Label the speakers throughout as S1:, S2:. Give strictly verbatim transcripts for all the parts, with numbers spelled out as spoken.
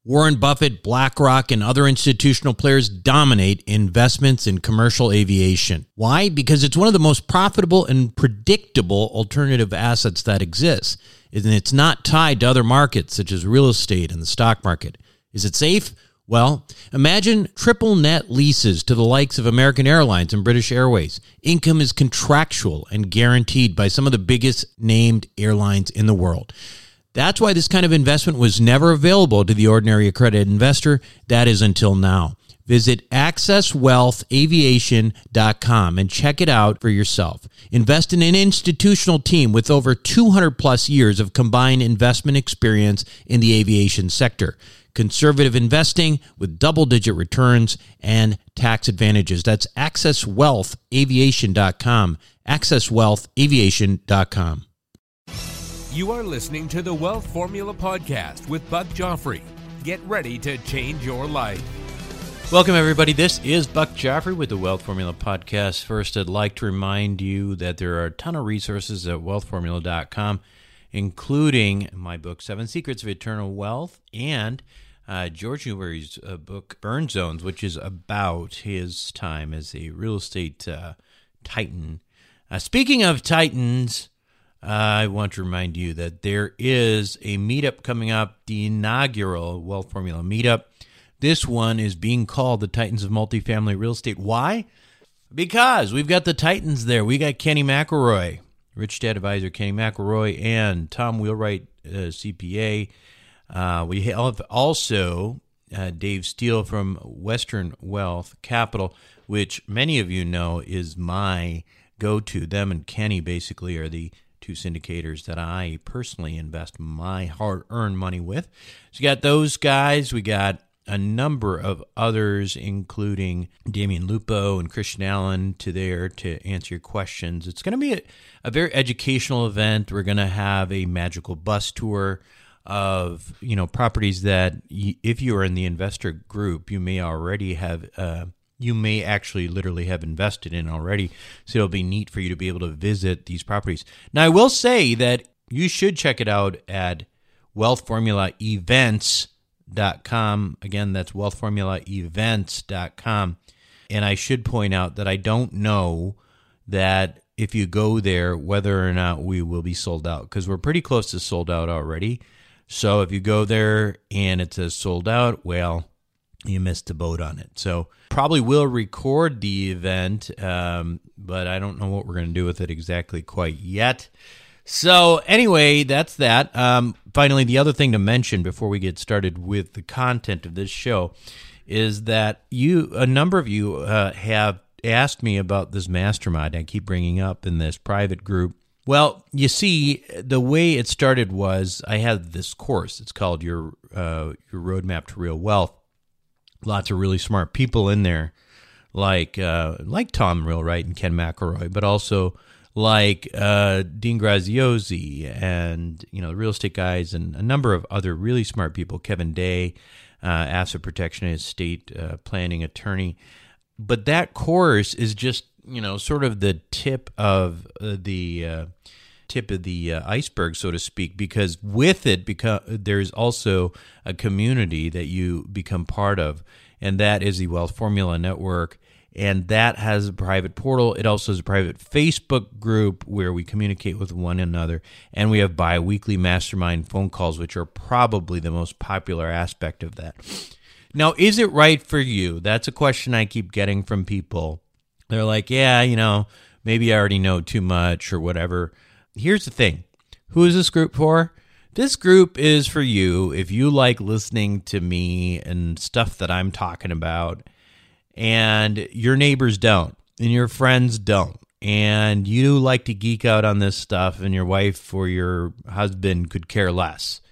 S1: Warren Buffett, BlackRock, and other institutional players dominate investments in commercial aviation. Why? Because it's one of the most profitable and predictable alternative assets that exists, and it's not tied to other markets such as real estate and the stock market. Is it safe? Well, imagine triple net leases to the likes of American Airlines and British Airways. Income is contractual and guaranteed by some of the biggest named airlines in the world. That's why this kind of investment was never available to the ordinary accredited investor. That is until now. Visit access wealth aviation dot com and check it out for yourself. Invest in an institutional team with over two hundred plus years of combined investment experience in the aviation sector. Conservative investing with double-digit returns and tax advantages. That's access wealth aviation dot com. access wealth aviation dot com.
S2: You are listening to the Wealth Formula Podcast with Buck Joffrey. Get ready to change your life.
S1: Welcome, everybody. This is Buck Joffrey with the Wealth Formula Podcast. First, I'd like to remind you that there are a ton of resources at wealth formula dot com, including my book, Seven Secrets of Eternal Wealth, and uh, George Newberry's uh, book, Burn Zones, which is about his time as a real estate uh, titan. Uh, speaking of titans, Uh, I want to remind you that there is a meetup coming up, the inaugural Wealth Formula meetup. This one is being called the Titans of Multifamily Real Estate. Why? Because we've got the Titans there. We got Kenny McElroy, Rich Dad Advisor Kenny McElroy, and Tom Wheelwright, uh, C P A. Uh, we have also uh, Dave Steele from Western Wealth Capital, which many of you know is my go-to. Them and Kenny basically are the two syndicators that I personally invest my hard-earned money with. So you got those guys. We got a number of others, including Damian Lupo and Christian Allen, to there to answer your questions. It's going to be a, a very educational event. We're going to have a magical bus tour of, you know, properties that y- if you are in the investor group, you may already have uh, you may actually literally have invested in already. So it'll be neat for you to be able to visit these properties. Now, I will say that you should check it out at wealth formula events dot com. Again, that's wealth formula events dot com. And I should point out that I don't know that if you go there, whether or not we will be sold out, because we're pretty close to sold out already. So if you go there and it says sold out, well, you missed the boat on it. So probably will record the event, um, but I don't know what we're going to do with it exactly quite yet. So anyway, that's that. Um, finally, the other thing to mention before we get started with the content of this show is that you, a number of you uh, have asked me about this mastermind I keep bringing up in this private group. Well, you see, the way it started was I had this course. It's called Your uh, Your Roadmap to Real Wealth. Lots of really smart people in there, like uh, like Tom Wheelwright and Ken McElroy, but also like uh, Dean Graziosi and, you know, the real estate guys and a number of other really smart people, Kevin Day, uh, asset protection and estate uh, planning attorney. But that course is just, you know, sort of the tip of uh, the uh, tip of the uh, iceberg, so to speak, because with it, because there's also a community that you become part of, and that is the Wealth Formula Network. And that has a private portal. It also has a private Facebook group where we communicate with one another. And we have bi-weekly mastermind phone calls, which are probably the most popular aspect of that. Now, is it right for you? That's a question I keep getting from people. They're like, yeah, you know, maybe I already know too much or whatever. Here's the thing. Who is this group for? This group is for you if you like listening to me and stuff that I'm talking about, and your neighbors don't, and your friends don't, and you like to geek out on this stuff, and your wife or your husband could care less.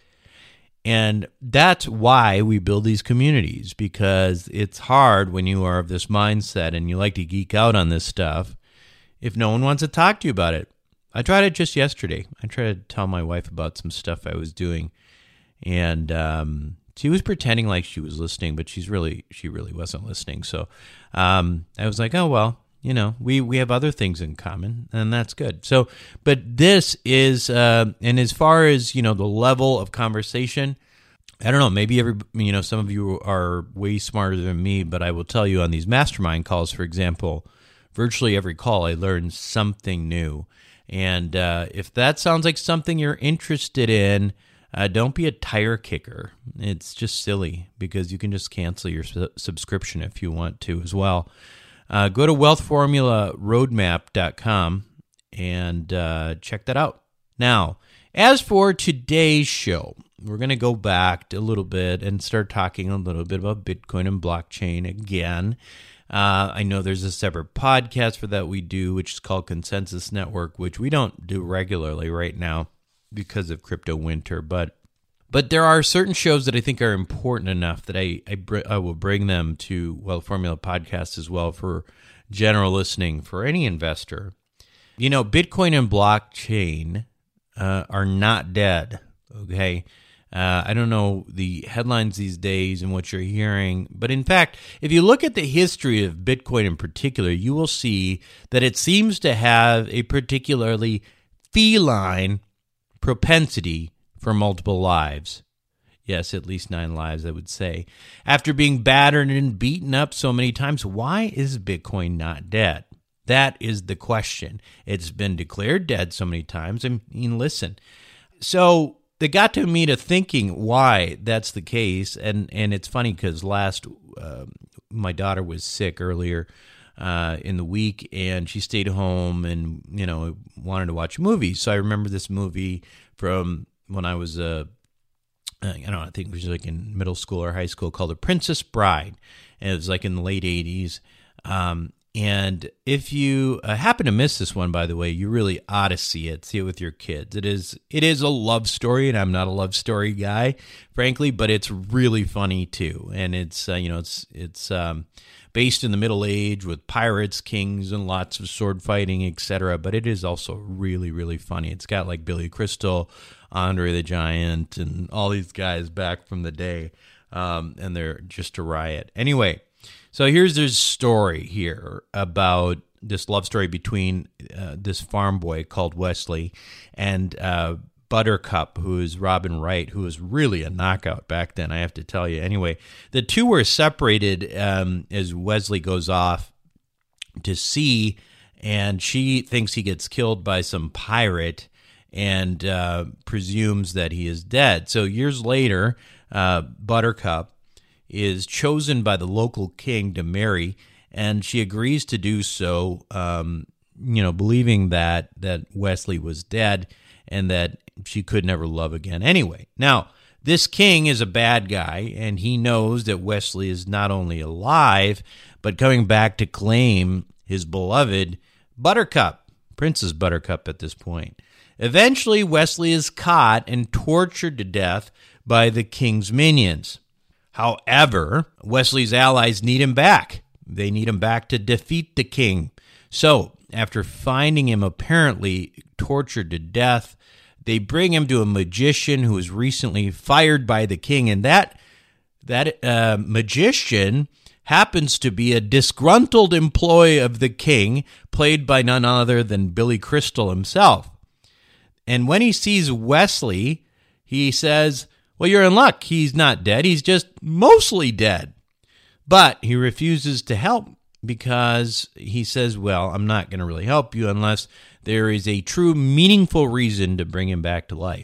S1: And that's why we build these communities, because it's hard when you are of this mindset and you like to geek out on this stuff if no one wants to talk to you about it. I tried it just yesterday. I tried to tell my wife about some stuff I was doing, and um, she was pretending like she was listening, but she's really she really wasn't listening. So um, I was like, oh, well, you know, we, we have other things in common, and that's good. So, but this is, uh, and as far as, you know, the level of conversation, I don't know, maybe every, you know, some of you are way smarter than me, but I will tell you on these mastermind calls, for example, virtually every call I learn something new. And uh, if that sounds like something you're interested in, uh, don't be a tire kicker. It's just silly because you can just cancel your su- subscription if you want to as well. Uh, go to wealth formula roadmap dot com and uh, check that out. Now, as for today's show, we're going to go back a little bit and start talking a little bit about Bitcoin and blockchain again. Uh, I know there's a separate podcast for that we do, which is called Consensus Network, which we don't do regularly right now because of crypto winter. But but there are certain shows that I think are important enough that I I, br- I will bring them to Wealth Formula Podcast as well for general listening for any investor. You know, Bitcoin and blockchain uh, are not dead, okay? Uh, I don't know the headlines these days and what you're hearing, but in fact, if you look at the history of Bitcoin in particular, you will see that it seems to have a particularly feline propensity for multiple lives. Yes, at least nine lives, I would say. After being battered and beaten up so many times, why is Bitcoin not dead? That is the question. It's been declared dead so many times. I mean, listen. So they got to me to thinking why that's the case, and and it's funny because last uh, my daughter was sick earlier uh, in the week, and she stayed home and you know wanted to watch a movie. So I remember this movie from when I was a uh, I don't know, I think it was like in middle school or high school, called The Princess Bride, and it was like in the late eighties. Um, And if you uh, happen to miss this one, by the way, you really ought to see it. See it with your kids. It is it is a love story, and I'm not a love story guy, frankly, but it's really funny too. And it's uh, you know it's it's um, based in the Middle Age with pirates, kings, and lots of sword fighting, et cetera. But it is also really really funny. It's got like Billy Crystal, Andre the Giant, and all these guys back from the day, um, and they're just a riot. Anyway. So here's this story here about this love story between uh, this farm boy called Wesley and uh, Buttercup, who is Robin Wright, who was really a knockout back then, I have to tell you. Anyway, the two were separated um, as Wesley goes off to sea, and she thinks he gets killed by some pirate and uh, presumes that he is dead. So years later, uh, Buttercup is chosen by the local king to marry, and she agrees to do so, um, you know, believing that that Wesley was dead and that she could never love again anyway. Now, this king is a bad guy, and he knows that Wesley is not only alive, but coming back to claim his beloved Buttercup, Princess Buttercup at this point. Eventually, Wesley is caught and tortured to death by the king's minions. However, Wesley's allies need him back. They need him back to defeat the king. So, after finding him apparently tortured to death, they bring him to a magician who was recently fired by the king, and that that uh, magician happens to be a disgruntled employee of the king, played by none other than Billy Crystal himself. And when he sees Wesley, he says, well, you're in luck. He's not dead. He's just mostly dead. But he refuses to help because he says, well, I'm not going to really help you unless there is a true meaningful reason to bring him back to life.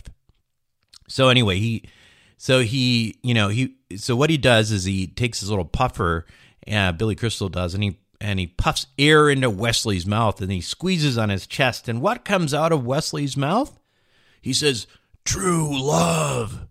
S1: So anyway, he, so he, you know, he, so what he does is he takes his little puffer, uh, Billy Crystal does, and he, and he puffs air into Wesley's mouth and he squeezes on his chest. And what comes out of Wesley's mouth? He says, true love.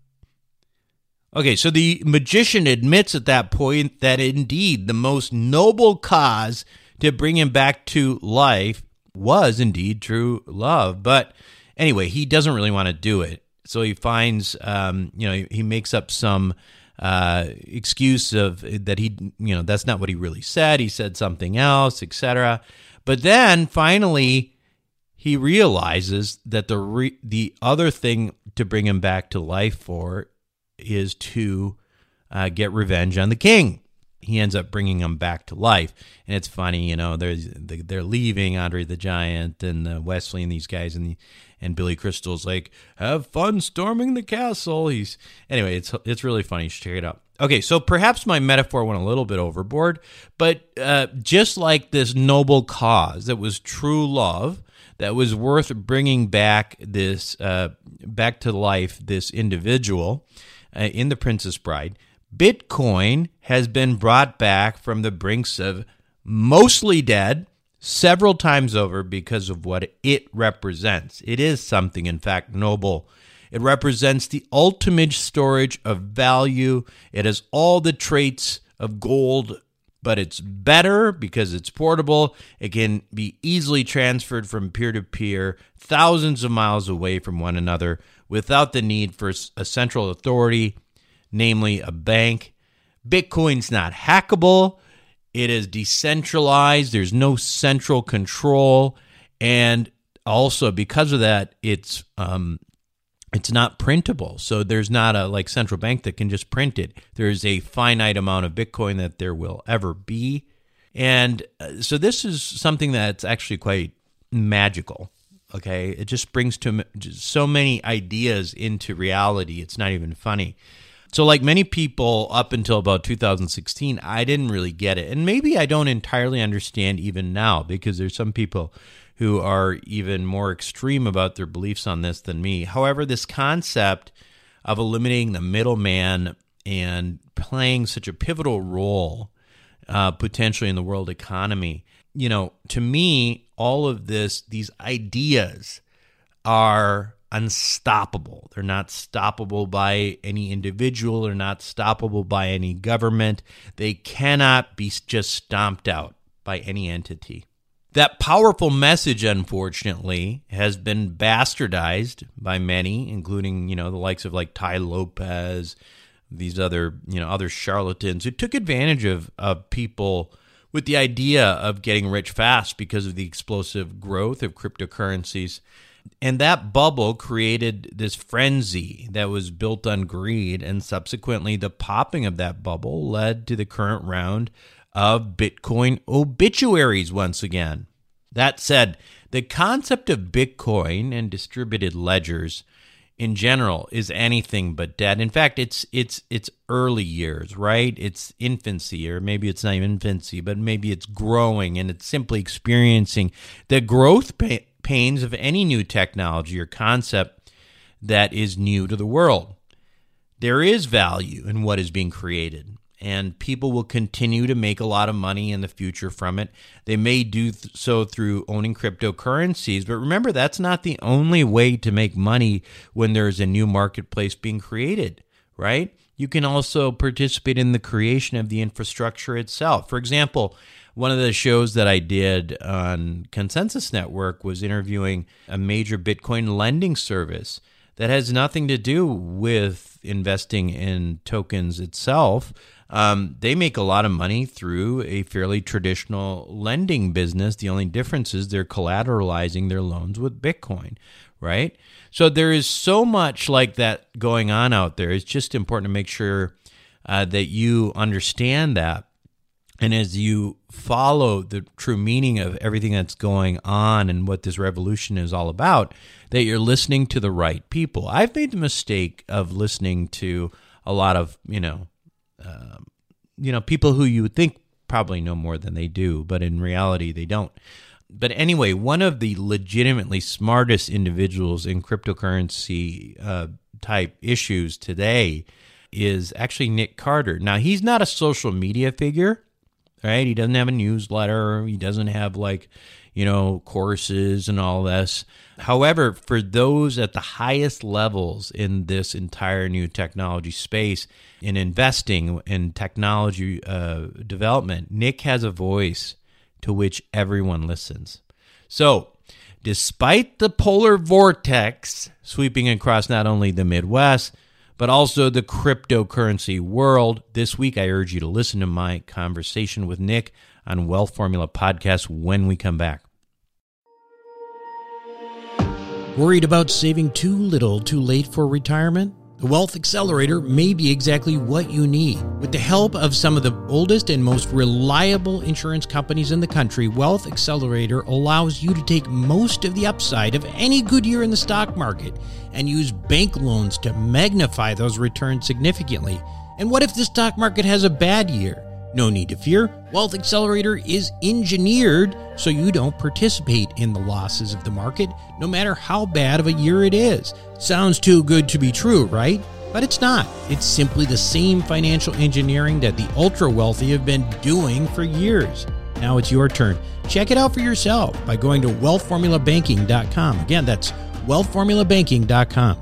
S1: Okay, so the magician admits at that point that indeed the most noble cause to bring him back to life was indeed true love. But anyway, he doesn't really want to do it. So he finds, um, you know, he makes up some uh, excuse of that he, you know, that's not what he really said. He said something else, et cetera. But then finally, he realizes that the re- the other thing to bring him back to life for is to uh, get revenge on the king. He ends up bringing him back to life, and it's funny, you know. There's they're leaving Andre the Giant and uh, Wesley and these guys, and the, And Billy Crystal's like, have fun storming the castle. He's anyway, it's it's really funny. You should check it out. Okay, so perhaps my metaphor went a little bit overboard, but uh, just like this noble cause that was true love, that was worth bringing back this uh, back to life, this individual uh, in The Princess Bride, Bitcoin has been brought back from the brinks of mostly dead several times over because of what it represents. It is something, in fact, noble. It represents the ultimate storage of value. It has all the traits of gold, but it's better because it's portable. It can be easily transferred from peer to peer, thousands of miles away from one another, without the need for a central authority, namely a bank. Bitcoin's not hackable. It is decentralized. There's no central control. And also, because of that, it's um, it's not printable. So there's not a like central bank that can just print it. There's a finite amount of Bitcoin that there will ever be. And uh, so this is something that's actually quite magical. Okay, it just brings to just so many ideas into reality. It's not even funny. So like many people up until about two thousand sixteen, I didn't really get it. And maybe I don't entirely understand even now, because there's some people who are even more extreme about their beliefs on this than me. However, this concept of eliminating the middleman and playing such a pivotal role uh, potentially in the world economy, you know, to me, all of this, these ideas are unstoppable. They're not stoppable by any individual. They're not stoppable by any government. They cannot be just stomped out by any entity. That powerful message, unfortunately, has been bastardized by many, including, you know, the likes of like Tai Lopez, these other, you know, other charlatans who took advantage of, of people with the idea of getting rich fast because of the explosive growth of cryptocurrencies. And that bubble created this frenzy that was built on greed, and subsequently the popping of that bubble led to the current round of Bitcoin obituaries once again. That said, the concept of Bitcoin and distributed ledgers in general is anything but dead. In fact, it's it's it's early years, right? It's infancy, or maybe it's not even infancy, but maybe it's growing, and it's simply experiencing the growth pa- pains of any new technology or concept that is new to the world. There is value in what is being created, and people will continue to make a lot of money in the future from it. They may do th- so through owning cryptocurrencies, but remember, that's not the only way to make money when there's a new marketplace being created, right? You can also participate in the creation of the infrastructure itself. For example, one of the shows that I did on Consensus Network was interviewing a major Bitcoin lending service that has nothing to do with investing in tokens itself. Um, they make a lot of money through a fairly traditional lending business. The only difference is they're collateralizing their loans with Bitcoin, right? So there is so much like that going on out there. It's just important to make sure uh, that you understand that. And as you follow the true meaning of everything that's going on and what this revolution is all about, that you're listening to the right people. I've made the mistake of listening to a lot of, you know, uh, you know, people who you would think probably know more than they do, but in reality they don't. But anyway, one of the legitimately smartest individuals in cryptocurrency uh, type issues today is actually Nick Carter. Now, he's not a social media figure. Right? He doesn't have a newsletter. He doesn't have like, you know, courses and all this. However, for those at the highest levels in this entire new technology space, in investing in technology uh, development, Nick has a voice to which everyone listens. So, despite the polar vortex sweeping across not only the Midwest, but also the cryptocurrency world, this week I urge you to listen to my conversation with Nick on Wealth Formula Podcast when we come back.
S3: Worried about saving too little too late for retirement?
S1: The Wealth Accelerator may be exactly what you need. With the help of some of the oldest and most reliable insurance companies in the country, Wealth Accelerator allows you to take most of the upside of any good year in the stock market and use bank loans to magnify those returns significantly. And what if the stock market has a bad year? No need to fear. Wealth Accelerator is engineered so you don't participate in the losses of the market, no matter how bad of a year it is. Sounds too good to be true, right? But it's not. It's simply the same financial engineering that the ultra wealthy have been doing for years. Now it's your turn. Check it out for yourself by going to wealth formula banking dot com. Again, that's wealth formula banking dot com.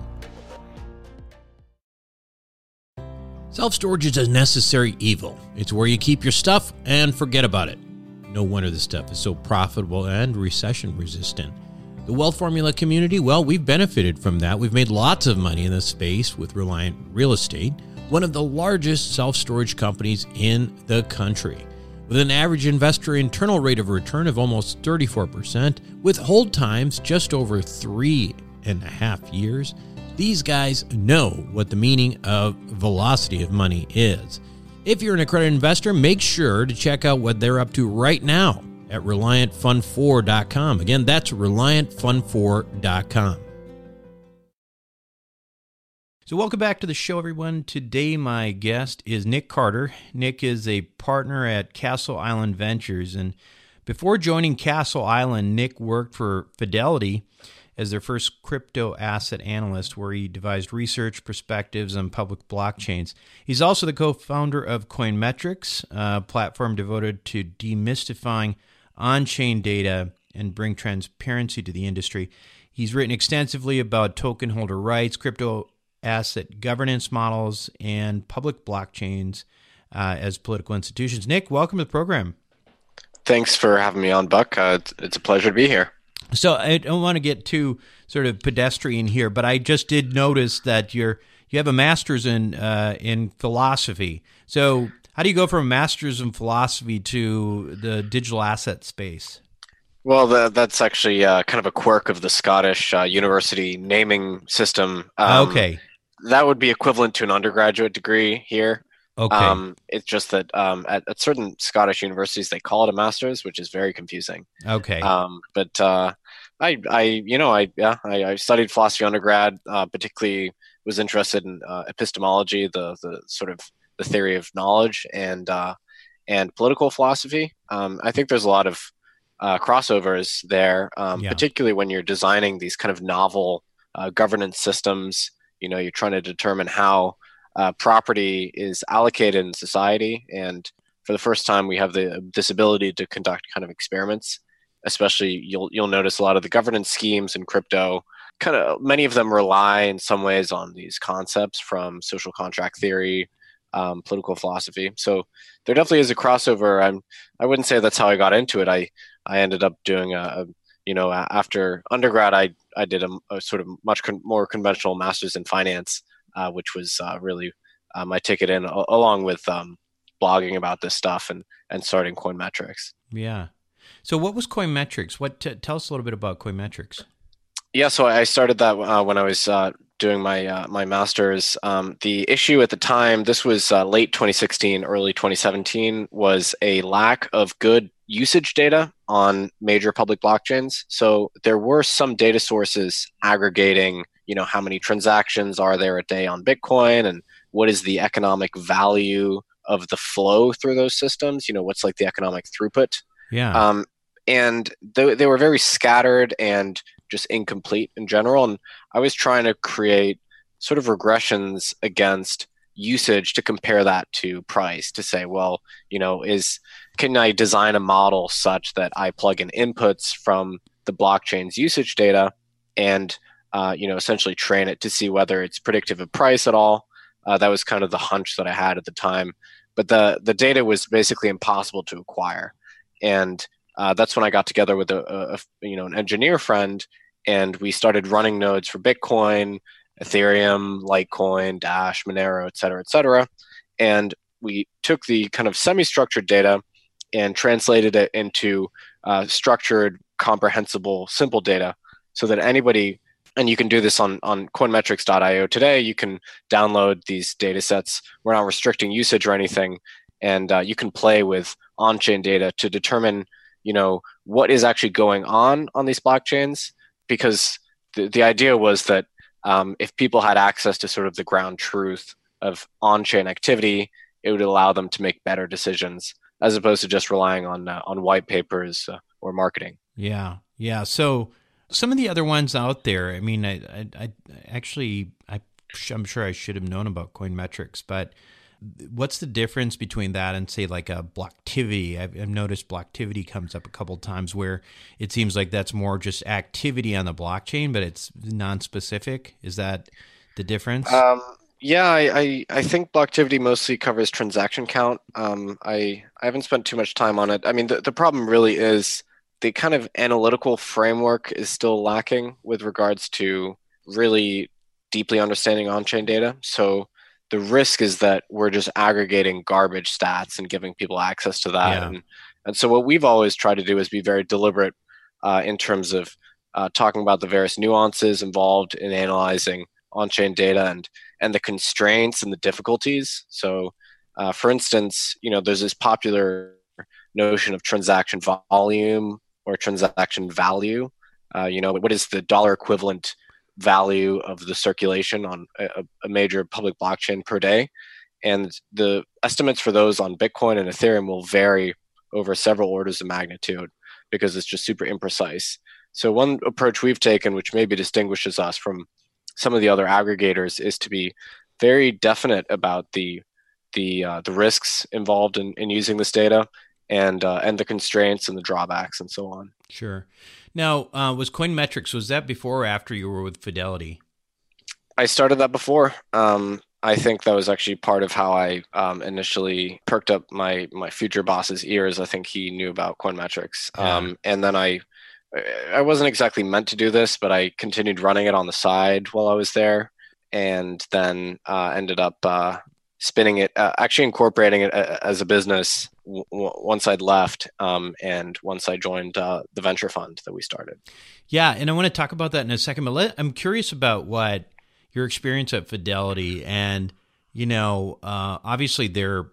S1: Self-storage is a necessary evil. It's where you keep your stuff and forget about it. No wonder this stuff is so profitable and recession-resistant. The Wealth Formula community, well, we've benefited from that. We've made lots of money in this space with Reliant Real Estate, one of the largest self-storage companies in the country. With an average investor internal rate of return of almost thirty-four percent, with hold times just over three and a half years, these guys know what the meaning of velocity of money is. If you're an accredited investor, make sure to check out what they're up to right now at reliant fund four dot com. Again, that's reliant fund four dot com. So welcome back to the show, everyone. Today, my guest is Nick Carter. Nick is a partner at Castle Island Ventures. And before joining Castle Island, Nick worked for Fidelity as their first crypto asset analyst, where he devised research perspectives on public blockchains. He's also the co-founder of Coinmetrics, a platform devoted to demystifying on-chain data and bring transparency to the industry. He's written extensively about token holder rights, crypto asset governance models, and public blockchains uh, as political institutions. Nick, welcome to the program.
S3: Thanks for having me on, Buck. Uh, it's, it's a pleasure to be here.
S1: So I don't want to get too sort of pedestrian here, but I just did notice that you're you have a master's in uh, in philosophy. So how do you go from a master's in philosophy to the digital asset space?
S3: Well, the, that's actually uh, kind of a quirk of the Scottish uh, university naming system. Um,
S1: okay,
S3: that would be equivalent to an undergraduate degree here.
S1: Okay,
S3: um, it's just that um, at, at certain Scottish universities they call it a master's, which is very confusing.
S1: Okay,
S3: um, but uh, I, I, you know, I yeah, I, I studied philosophy undergrad. Uh, particularly, was interested in uh, epistemology, the the sort of the theory of knowledge, and uh, and political philosophy. Um, I think there's a lot of uh, crossovers there, um,
S1: Yeah.
S3: particularly when you're designing these kind of novel uh, governance systems. You know, you're trying to determine how Uh, property is allocated in society, and for the first time we have the this ability to conduct kind of experiments. Especially, you'll you'll notice a lot of the governance schemes in crypto, kind of many of them rely in some ways on these concepts from social contract theory, um, political philosophy. So there definitely is a crossover. I'm I wouldn't say that's how I got into it. I I ended up doing a, a you know after undergrad I I did a, a sort of much con- more conventional master's in finance. Uh, which was uh, really uh, my ticket in, a- along with um, blogging about this stuff and, and starting Coinmetrics.
S1: yeah. So what was Coinmetrics? What t- tell us a little bit about Coinmetrics.
S3: Yeah, so I started that uh, when I was uh, doing my uh, my master's. Um, the issue at the time, this was uh, late twenty sixteen, early twenty seventeen, was a lack of good usage data on major public blockchains. So there were some data sources aggregating, you know, how many transactions are there a day on Bitcoin, and what is the economic value of the flow through those systems? You know, what's like the economic throughput?
S1: Yeah.
S3: Um, and they, they were very scattered and just incomplete in general. And I was trying to create sort of regressions against usage to compare that to price, to say, well, you know, is can I design a model such that I plug in inputs from the blockchain's usage data and uh, you know, essentially train it to see whether it's predictive of price at all. Uh, that was kind of the hunch that I had at the time. But the the data was basically impossible to acquire, and uh, that's when I got together with a, a, a you know an engineer friend, and we started running nodes for Bitcoin, Ethereum, Litecoin, Dash, Monero, et cetera, et cetera. And we took the kind of semi-structured data and translated it into uh, structured, comprehensible, simple data, so that anybody and you can do this on, on coinmetrics dot io today. You can download these data sets. We're not restricting usage or anything. And uh, you can play with on-chain data to determine, you know, what is actually going on on these blockchains. Because the, the idea was that um, if people had access to sort of the ground truth of on-chain activity, it would allow them to make better decisions as opposed to just relying on uh, on white papers uh, or marketing.
S1: Yeah, yeah. So some of the other ones out there, I mean, I, I, I actually, I, I'm sure I should have known about Coinmetrics, but what's the difference between that and say like a Blocktivity? I've, I've noticed Blocktivity comes up a couple times where it seems like that's more just activity on the blockchain, but it's non-specific. Is that the difference?
S3: Um, yeah, I, I, I think Blocktivity mostly covers transaction count. Um, I, I haven't spent too much time on it. I mean, the, the problem really is the kind of analytical framework is still lacking with regards to really deeply understanding on-chain data. So the risk is that we're just aggregating garbage stats and giving people access to that.
S1: Yeah.
S3: And, and so what we've always tried to do is be very deliberate uh, in terms of uh, talking about the various nuances involved in analyzing on-chain data and, and the constraints and the difficulties. So uh, for instance, you know, there's this popular notion of transaction volume or transaction value. Uh, you know, what is the dollar equivalent value of the circulation on a, a major public blockchain per day? And the estimates for those on Bitcoin and Ethereum will vary over several orders of magnitude because it's just super imprecise. So one approach we've taken, which maybe distinguishes us from some of the other aggregators, is to be very definite about the the uh, the risks involved in, in using this data and uh, and the constraints and the drawbacks and so on.
S1: Sure. Now, uh, was Coinmetrics, was that before or after you were with Fidelity?
S3: I started that before. Um, I think that was actually part of how I um, initially perked up my my future boss's ears. I think he knew about Coinmetrics.
S1: Yeah.
S3: Um, and then I I wasn't exactly meant to do this, but I continued running it on the side while I was there, and then uh, ended up uh, spinning it, uh, actually incorporating it as a business w- w- once I'd left um, and once I joined uh, the venture fund that we started.
S1: Yeah, and I want to talk about that in a second, but let, I'm curious about what your experience at Fidelity, and, you know, uh, obviously they're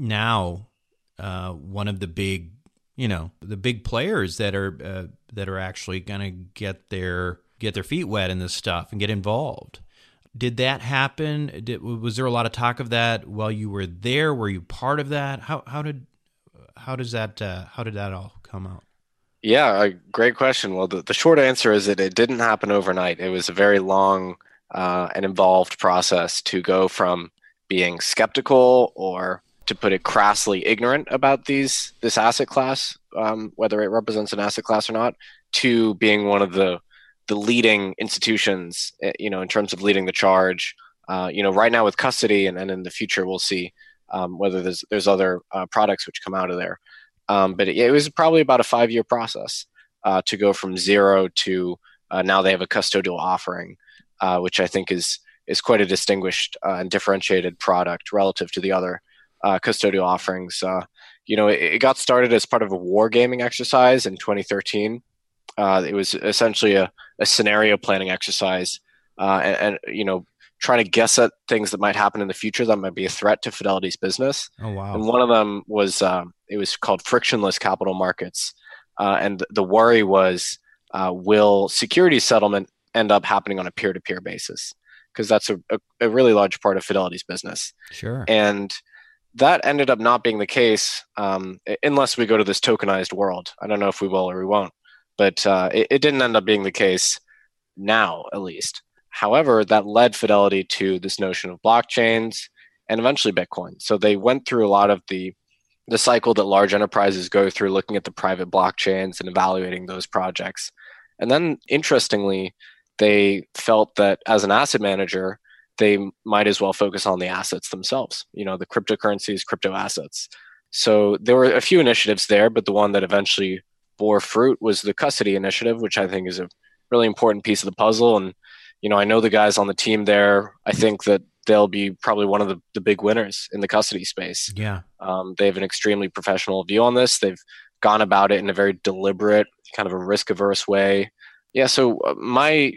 S1: now uh, one of the big, you know, the big players that are uh, that are actually going to get their get their feet wet in this stuff and get involved. Did that happen? Did, was there a lot of talk of that while you were there? Were you part of that? How how did how does that uh, how did that all come out?
S3: Yeah, a great question. Well, the, the short answer is that it didn't happen overnight. It was a very long uh, and involved process to go from being skeptical, or to put it crassly, ignorant about these this asset class, um, whether it represents an asset class or not, to being one of the the leading institutions, you know, in terms of leading the charge. Uh, you know, right now with custody, and, and in the future we'll see um, whether there's there's other uh, products which come out of there. Um, but it, it was probably about a five-year process uh, to go from zero to uh, now they have a custodial offering, uh, which I think is is quite a distinguished uh, and differentiated product relative to the other uh, custodial offerings. Uh, you know, it, it got started as part of a wargaming exercise in twenty thirteen. Uh, it was essentially a, a scenario planning exercise, uh, and, and you know, trying to guess at things that might happen in the future that might be a threat to Fidelity's business.
S1: Oh wow!
S3: And one of them was um, it was called frictionless capital markets, uh, and the worry was, uh, will security settlement end up happening on a peer-to-peer basis? Because that's a, a, a really large part of Fidelity's business.
S1: Sure.
S3: And that ended up not being the case, um, unless we go to this tokenized world. I don't know if we will or we won't. But uh, it, it didn't end up being the case now, at least. However, that led Fidelity to this notion of blockchains and eventually Bitcoin. So they went through a lot of the the cycle that large enterprises go through, looking at the private blockchains and evaluating those projects. And then, interestingly, they felt that as an asset manager, they might as well focus on the assets themselves, you know, the cryptocurrencies, crypto assets. So there were a few initiatives there, but the one that eventually bore fruit was the custody initiative, which I think is a really important piece of the puzzle. And, you know, I know the guys on the team there. I think that they'll be probably one of the, the big winners in the custody space.
S1: Yeah.
S3: Um, they have an extremely professional view on this. They've gone about it in a very deliberate, kind of a risk-averse way. Yeah, so my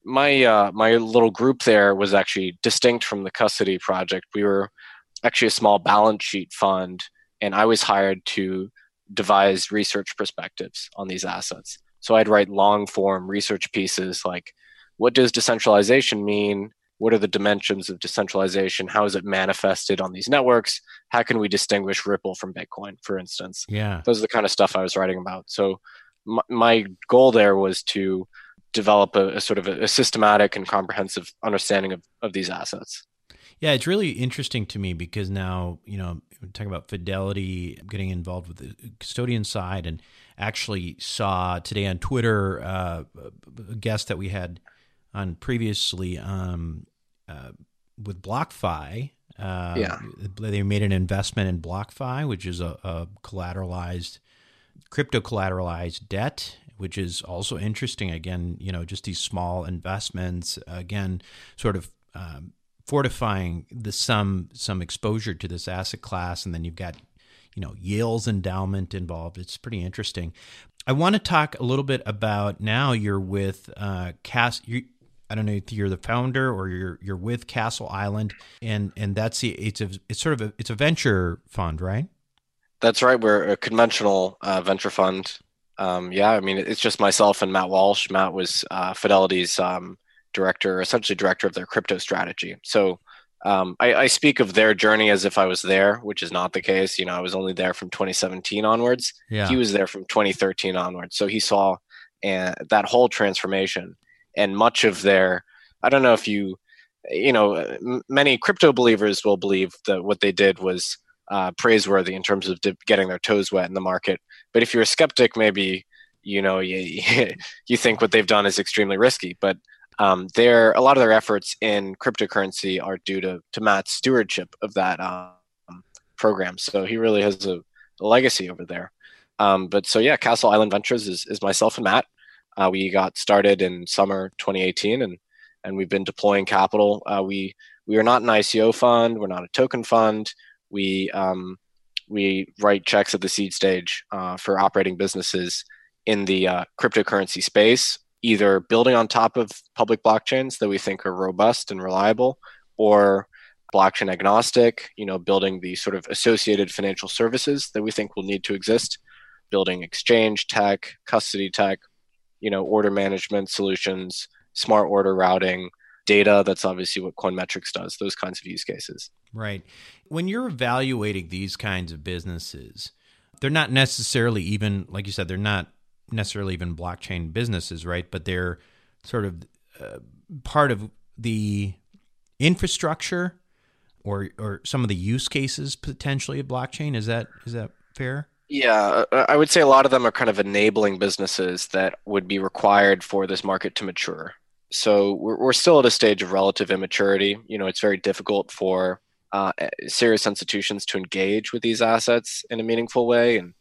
S3: my uh, my little group there was actually distinct from the custody project. We were actually a small balance sheet fund, and I was hired to devise research perspectives on these assets. So I'd write long form research pieces like, what does decentralization mean? What are the dimensions of decentralization? How is it manifested on these networks? How can we distinguish Ripple from Bitcoin, for instance?
S1: Yeah.
S3: Those are the kind of stuff I was writing about. So my, my goal there was to develop a, a sort of a, a systematic and comprehensive understanding of, of these assets.
S1: Yeah, it's really interesting to me because now, you know, we're talking about Fidelity, getting involved with the custodian side, and actually saw today on Twitter uh, a guest that we had on previously um, uh, with BlockFi. Uh,
S3: yeah.
S1: They made an investment in BlockFi, which is a, a collateralized, crypto collateralized debt, which is also interesting. Again, you know, just these small investments, again, sort of um, fortifying the some some exposure to this asset class, and then you've got, you know, Yale's endowment involved. It's pretty interesting. I want to talk a little bit about now you're with uh, Cass. You, I don't know if you're the founder or you're you're with Castle Island, and and that's the it's a it's sort of a it's a venture fund, right?
S3: That's right. We're a conventional uh, venture fund. Um, yeah, I mean, it's just myself and Matt Walsh. Matt was uh, Fidelity's um, director, essentially director of their crypto strategy. So um, I, I speak of their journey as if I was there, which is not the case. You know, I was only there from twenty seventeen onwards.
S1: Yeah.
S3: He was there from twenty thirteen onwards. So he saw uh, that whole transformation, and much of their, I don't know if you, you know, m- many crypto believers will believe that what they did was uh, praiseworthy in terms of dip, getting their toes wet in the market. But if you're a skeptic, maybe, you know, you, you think what they've done is extremely risky. But um, their a lot of their efforts in cryptocurrency are due to, to Matt's stewardship of that um, program. So he really has a, a legacy over there. Um, but so, yeah, Castle Island Ventures is, is myself and Matt. Uh, we got started in summer twenty eighteen, and and we've been deploying capital. Uh, we we are not an I C O fund. We're not a token fund. We um, we write checks at the seed stage uh, for operating businesses in the uh, cryptocurrency space, either building on top of public blockchains that we think are robust and reliable, or blockchain agnostic, you know, building the sort of associated financial services that we think will need to exist, building exchange tech, custody tech, you know, order management solutions, smart order routing, data. That's obviously what Coinmetrics does, those kinds of use cases.
S1: Right. When you're evaluating these kinds of businesses, they're not necessarily even, like you said, they're not necessarily even blockchain businesses, right? But they're sort of uh, part of the infrastructure or or some of the use cases potentially of blockchain. Is that is that fair?
S3: Yeah, I would say a lot of them are kind of enabling businesses that would be required for this market to mature. So we're, we're still at a stage of relative immaturity. You know, it's very difficult for uh, serious institutions to engage with these assets in a meaningful way. And,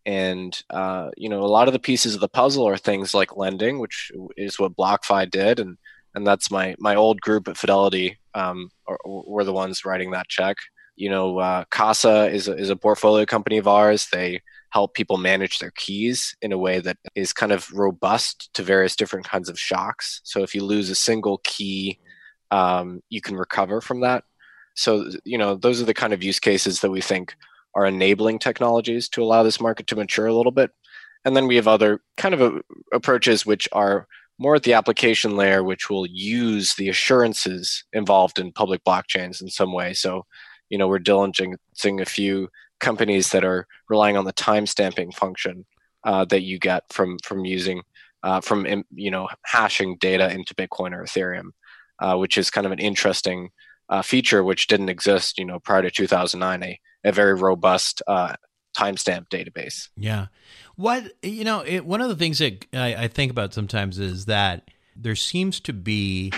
S3: and uh, you know, a lot of the pieces of the puzzle are things like lending, which is what BlockFi did. And, and that's my, my old group at Fidelity um, are, were the ones writing that check. You know, uh, Casa is a, is a portfolio company of ours. They help people manage their keys in a way that is kind of robust to various different kinds of shocks. So if you lose a single key, um, you can recover from that. So, you know, those are the kind of use cases that we think are enabling technologies to allow this market to mature a little bit. And then we have other kind of a, approaches which are more at the application layer, which will use the assurances involved in public blockchains in some way. So, you know, we're diligencing a few companies that are relying on the timestamping function uh, that you get from from using uh, from you know hashing data into Bitcoin or Ethereum, uh, which is kind of an interesting uh, feature which didn't exist, you know, prior to two thousand nine. A, a very robust uh, timestamp database.
S1: Yeah, what you know, it, one of the things that I, I think about sometimes is that there seems to be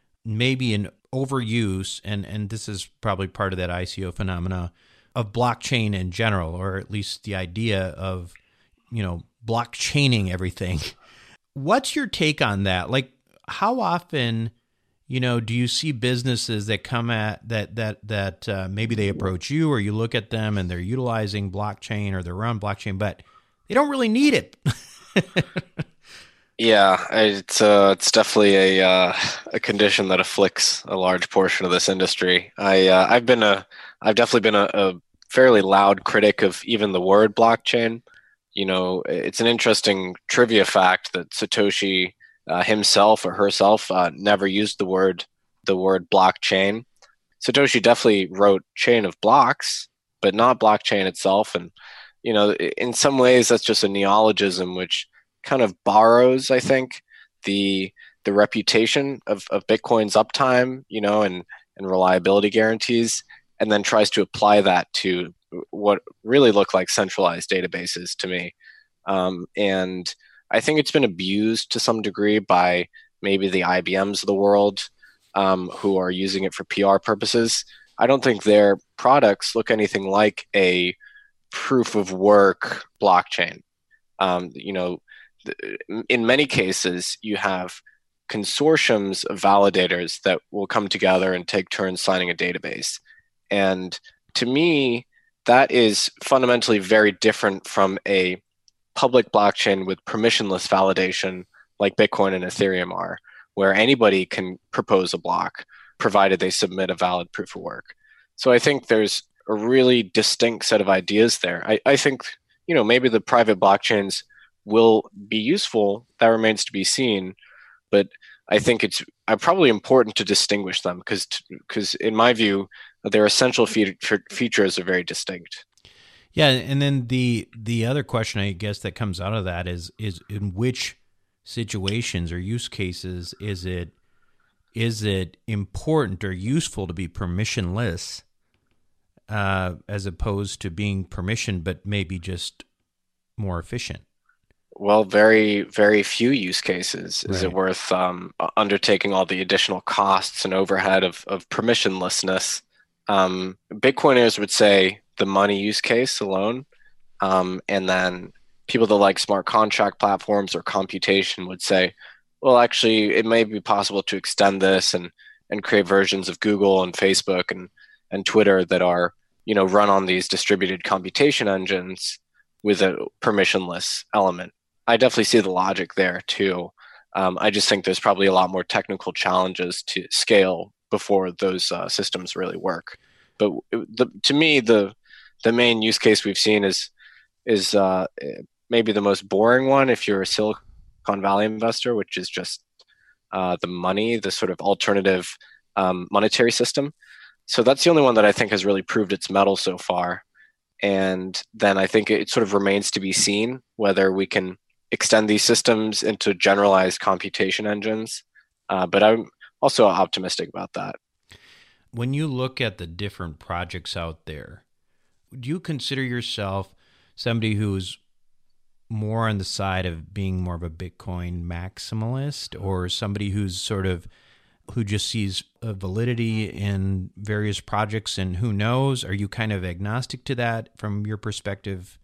S1: maybe an overuse, and, and this is probably part of that I C O phenomena of blockchain in general, or at least the idea of, you know, blockchaining everything. What's your take on that? Like, how often, you know, do you see businesses that come at that, that, that uh, maybe they approach you or you look at them and they're utilizing blockchain or they're on blockchain, but they don't really need it?
S3: Yeah, it's uh, it's definitely a uh, a condition that afflicts a large portion of this industry. I uh, I've been a I've definitely been a, a fairly loud critic of even the word blockchain. You know, it's an interesting trivia fact that Satoshi uh, himself or herself uh, never used the word the word blockchain. Satoshi definitely wrote chain of blocks, but not blockchain itself. And you know, in some ways, that's just a neologism which kind of borrows, I think, the the reputation of, of Bitcoin's uptime, you know, and and reliability guarantees, and then tries to apply that to what really look like centralized databases to me. Um, and I think it's been abused to some degree by maybe the I B Ms of the world, um, who are using it for P R purposes. I don't think their products look anything like a proof of work blockchain. Um, you know, in many cases, you have consortiums of validators that will come together and take turns signing a database. And to me, that is fundamentally very different from a public blockchain with permissionless validation like Bitcoin and Ethereum are, where anybody can propose a block provided they submit a valid proof of work. So I think there's a really distinct set of ideas there. I, I think, you know, maybe the private blockchains will be useful. That remains to be seen. But I think it's uh, probably important to distinguish them because, because in my view, their essential fe- features are very distinct.
S1: Yeah, and then the the other question I guess that comes out of that is is in which situations or use cases is it is it important or useful to be permissionless uh, as opposed to being permissioned, but maybe just more efficient?
S3: Well, very, very few use cases is it
S1: Right.
S3: worth um, undertaking all the additional costs and overhead of, of permissionlessness. Um, Bitcoiners would say the money use case alone, um, and then people that like smart contract platforms or computation would say, well, actually, it may be possible to extend this and and create versions of Google and Facebook and and Twitter that are, you know, run on these distributed computation engines with a permissionless element. I definitely see the logic there too. Um, I just think there's probably a lot more technical challenges to scale before those uh, systems really work. But the, to me, the the main use case we've seen is is uh, maybe the most boring one if you're a Silicon Valley investor, which is just uh, the money, the sort of alternative um, monetary system. So that's the only one that I think has really proved its mettle so far. And then I think it sort of remains to be seen whether we can extend these systems into generalized computation engines. Uh, but I'm also optimistic about that.
S1: When you look at the different projects out there, do you consider yourself somebody who's more on the side of being more of a Bitcoin maximalist, or somebody who's sort of who just sees a validity in various projects and who knows? Are you kind of agnostic to that from your perspective?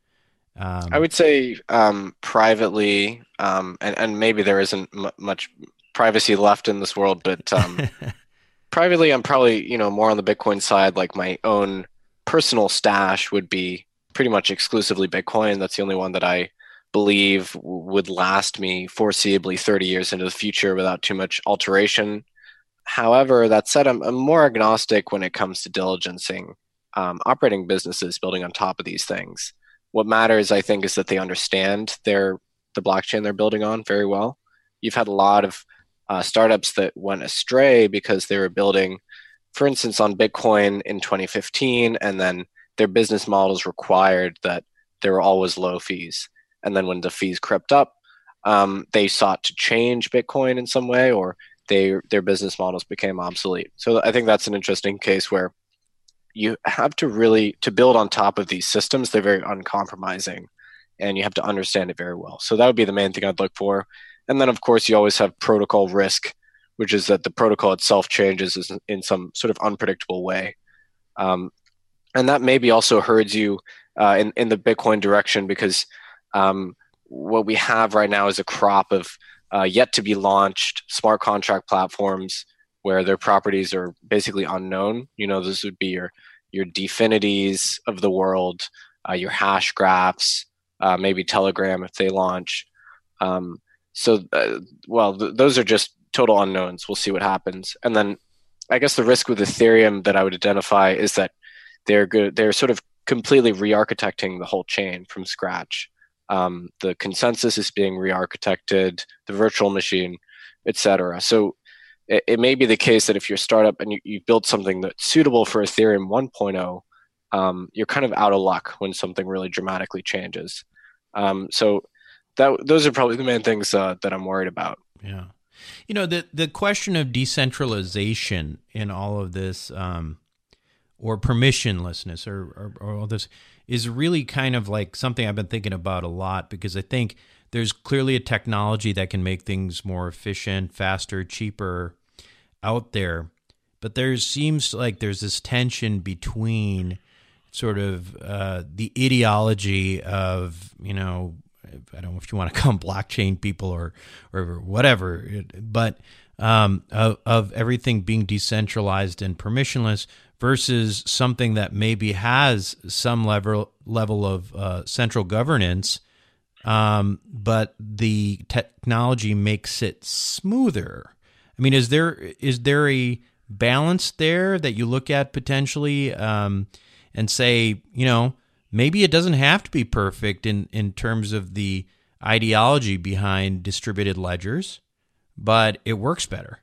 S3: I
S1: Um,
S3: would say um, privately, um, and, and maybe there isn't m- much privacy left in this world, but um, privately, I'm probably, you know, more on the Bitcoin side. Like my own personal stash would be pretty much exclusively Bitcoin. That's the only one that I believe would last me foreseeably thirty years into the future without too much alteration. However, that said, I'm, I'm more agnostic when it comes to diligencing um, operating businesses building on top of these things. What matters, I think, is that they understand their the blockchain they're building on very well. You've had a lot of uh, startups that went astray because they were building, for instance, on Bitcoin in twenty fifteen, and then their business models required that there were always low fees. And then when the fees crept up, um, they sought to change Bitcoin in some way, or they their business models became obsolete. So I think that's an interesting case where you have to really to build on top of these systems. They're very uncompromising, and you have to understand it very well. So that would be the main thing I'd look for. And then, of course, you always have protocol risk, which is that the protocol itself changes in some sort of unpredictable way. Um, and that maybe also herds you uh, in, in the Bitcoin direction because um, what we have right now is a crop of uh, yet to be launched smart contract platforms where their properties are basically unknown. You know, this would be your your Dfinities of the world, uh, your hash graphs, uh, maybe Telegram if they launch. Um, so uh, well, th- those are just total unknowns. We'll see what happens. And then I guess the risk with Ethereum that I would identify is that they're good. They're sort of completely re-architecting the whole chain from scratch. Um, the consensus is being re-architected, the virtual machine, et cetera. So it, it may be the case that if you're a startup and you, you build something that's suitable for Ethereum 1.0, um, you're kind of out of luck when something really dramatically changes. Um, so that those are probably the main things uh, that I'm worried about.
S1: Yeah. You know, the, the question of decentralization in all of this, um, or permissionlessness or, or, or all this is really kind of like something I've been thinking about a lot, because I think there's clearly a technology that can make things more efficient, faster, cheaper out there. But there seems like there's this tension between sort of uh, the ideology of, you know, I don't know if you want to call them blockchain people or or whatever, but um, of, of everything being decentralized and permissionless versus something that maybe has some level level of uh, central governance, um, but the technology makes it smoother. I mean, is there is there a balance there that you look at potentially um, and say, you know, maybe it doesn't have to be perfect in, in terms of the ideology behind distributed ledgers, but it works better?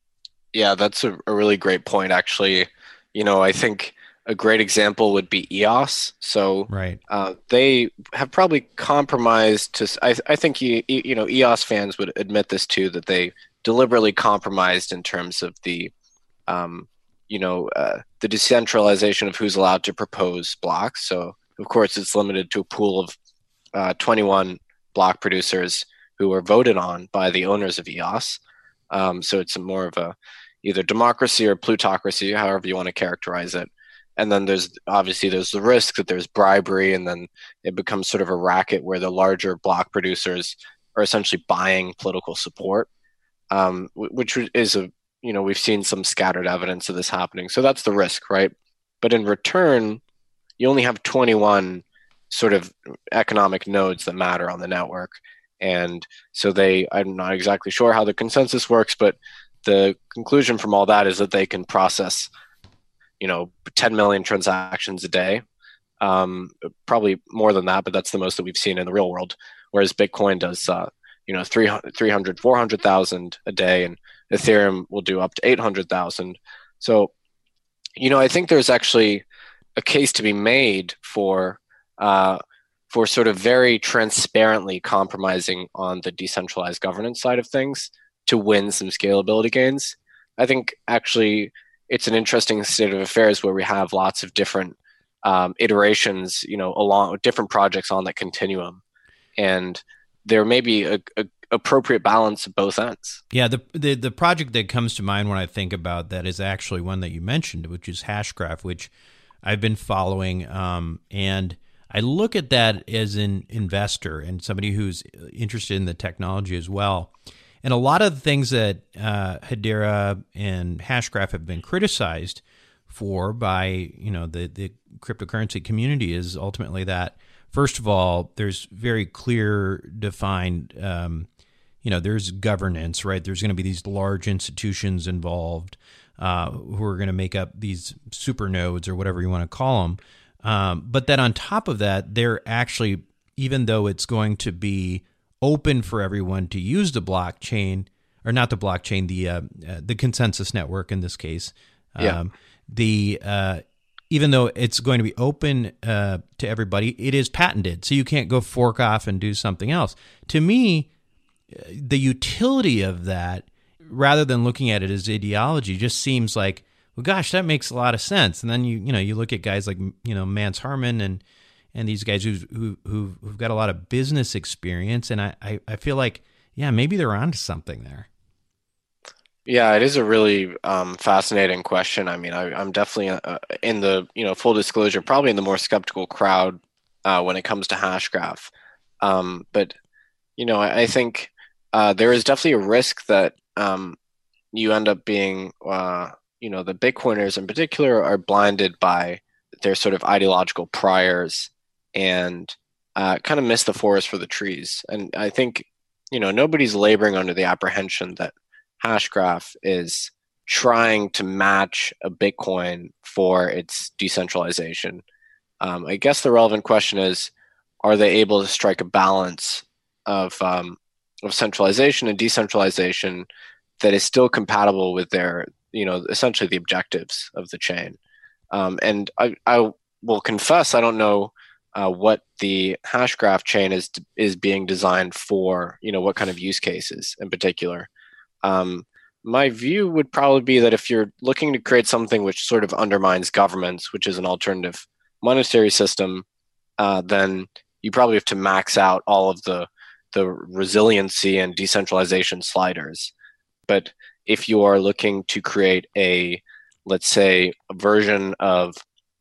S3: Yeah, that's a, a really great point, actually. You know, I think a great example would be E O S. So
S1: right.
S3: uh, they have probably compromised to, I, I think, you, you know, E O S fans would admit this too, that they deliberately compromised in terms of the, um, you know, uh, the decentralization of who's allowed to propose blocks. So, of course, it's limited to a pool of uh, twenty-one block producers who are voted on by the owners of E O S. Um, so it's more of a either democracy or plutocracy, however you want to characterize it. And then there's obviously there's the risk that there's bribery, and then it becomes sort of a racket where the larger block producers are essentially buying political support, um, which is a, you know, we've seen some scattered evidence of this happening. So that's the risk, right? But in return, you only have twenty-one sort of economic nodes that matter on the network. And so they, I'm not exactly sure how the consensus works, but the conclusion from all that is that they can process, you know, ten million transactions a day, um, probably more than that, but that's the most that we've seen in the real world. Whereas Bitcoin does, uh, you know, three hundred, four hundred thousand a day, and Ethereum will do up to eight hundred thousand. So, you know, I think there's actually a case to be made for, uh, for sort of very transparently compromising on the decentralized governance side of things to win some scalability gains. I think actually it's an interesting state of affairs where we have lots of different um, iterations, you know, along with different projects on that continuum, and there may be a, a appropriate balance of both ends.
S1: Yeah, the, the the project that comes to mind when I think about that is actually one that you mentioned, which is Hashgraph, which I've been following, um, and I look at that as an investor and somebody who's interested in the technology as well. And a lot of the things that uh, Hedera and Hashgraph have been criticized for by, you know, the, the cryptocurrency community is ultimately that, first of all, there's very clear defined, um, you know, there's governance, right? There's going to be these large institutions involved uh, who are going to make up these super nodes or whatever you want to call them. Um, but then on top of that, they're actually, even though it's going to be open for everyone to use the blockchain, or not the blockchain, the uh, uh, the consensus network in this case.
S3: Yeah.
S1: Um, the uh, even though it's going to be open uh, to everybody, it is patented, so you can't go fork off and do something else. To me, the utility of that, rather than looking at it as ideology, just seems like, well, gosh, that makes a lot of sense. And then you you know you look at guys like you know Mance Harmon and. And these guys who've, who, who've, who've got a lot of business experience. And I, I, I feel like, yeah, maybe they're onto something there.
S3: Yeah, it is a really um, fascinating question. I mean, I, I'm definitely uh, in the, you know, full disclosure, probably in the more skeptical crowd uh, when it comes to Hashgraph. Um, but, you know, I, I think uh, there is definitely a risk that um, you end up being, uh, you know, the Bitcoiners in particular are blinded by their sort of ideological priors and uh, kind of miss the forest for the trees. And I think you know, nobody's laboring under the apprehension that Hashgraph is trying to match a Bitcoin for its decentralization. Um, I guess the relevant question is, are they able to strike a balance of um, of centralization and decentralization that is still compatible with their, you know, essentially the objectives of the chain? Um, and I, I will confess, I don't know uh, what the Hashgraph chain is is being designed for. You know, what kind of use cases in particular. Um, my view would probably be that if you're looking to create something which sort of undermines governments, which is an alternative monetary system, uh, then you probably have to max out all of the the resiliency and decentralization sliders. But if you are looking to create a, let's say, a version of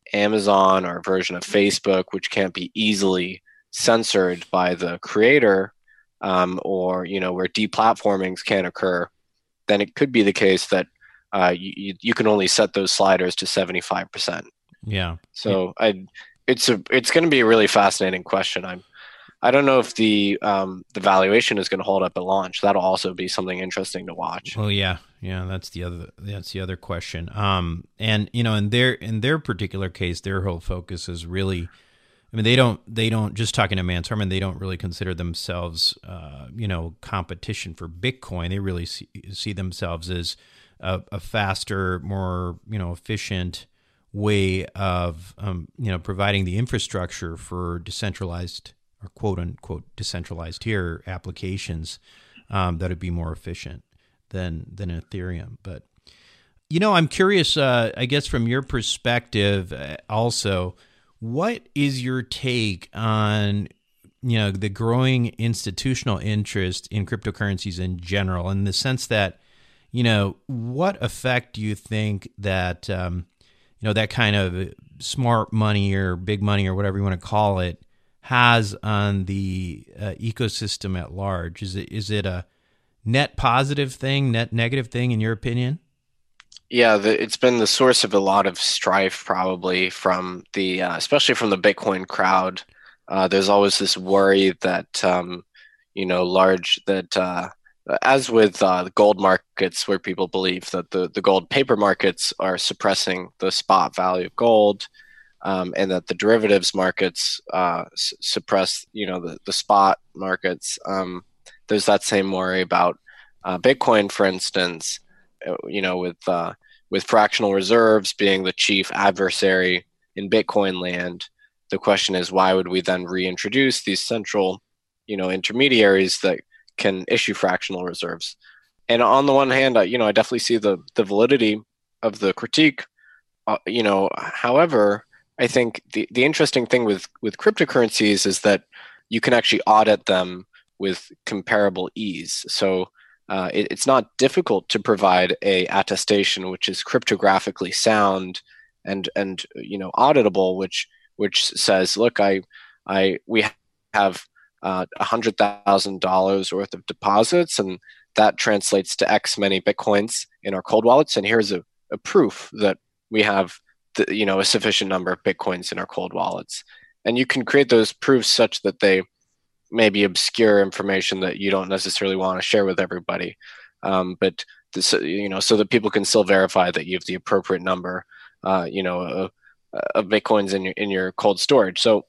S3: Amazon or a version of Facebook, which can't be easily censored by the creator, um, or, you know, where deplatformings can occur, then it could be the case that uh, you, you can only set those sliders to seventy-five percent.
S1: Yeah.
S3: So I, it's a it's going to be a really fascinating question. I'm I don't know if the um, the valuation is going to hold up at launch. That'll also be something interesting to watch.
S1: Well, yeah, yeah, that's the other that's the other question. Um, and you know, in their in their particular case, their whole focus is really, I mean, they don't they don't just talking to Mance Harmon, they don't really consider themselves, uh, you know, competition for Bitcoin. They really see, see themselves as a, a faster, more you know, efficient way of um, you know, providing the infrastructure for decentralized, or quote unquote decentralized here applications um, that would be more efficient than than Ethereum. But you know, I'm curious. Uh, I guess from your perspective, uh, also, what is your take on you know the growing institutional interest in cryptocurrencies in general, in the sense that you know what effect do you think that um, you know that kind of smart money or big money or whatever you want to call it has on the uh, ecosystem at large? Is it is it a net positive thing, net negative thing, in your opinion?
S3: Yeah, the, it's been the source of a lot of strife, probably from the, uh, especially from the Bitcoin crowd. Uh, there's always this worry that, um, you know, large that, uh, as with uh, the gold markets, where people believe that the the gold paper markets are suppressing the spot value of gold. Um, and that the derivatives markets uh, s- suppress, you know, the, the spot markets. Um, there's that same worry about uh, Bitcoin, for instance, uh, you know, with uh, with fractional reserves being the chief adversary in Bitcoin land. The question is, why would we then reintroduce these central, you know, intermediaries that can issue fractional reserves? And on the one hand, I, you know, I definitely see the the validity of the critique. Uh, you know, however, I think the, the interesting thing with, with cryptocurrencies is that you can actually audit them with comparable ease. So uh, it, it's not difficult to provide a attestation which is cryptographically sound and and you know auditable, which which says, look, I I we have uh, a hundred thousand dollars worth of deposits, and that translates to X many bitcoins in our cold wallets, and here's a, a proof that we have the, you know, a sufficient number of bitcoins in our cold wallets. And you can create those proofs such that they may be obscure information that you don't necessarily want to share with everybody, um, but this, you know, so that people can still verify that you have the appropriate number, uh, you know, of, of bitcoins in your in your cold storage. So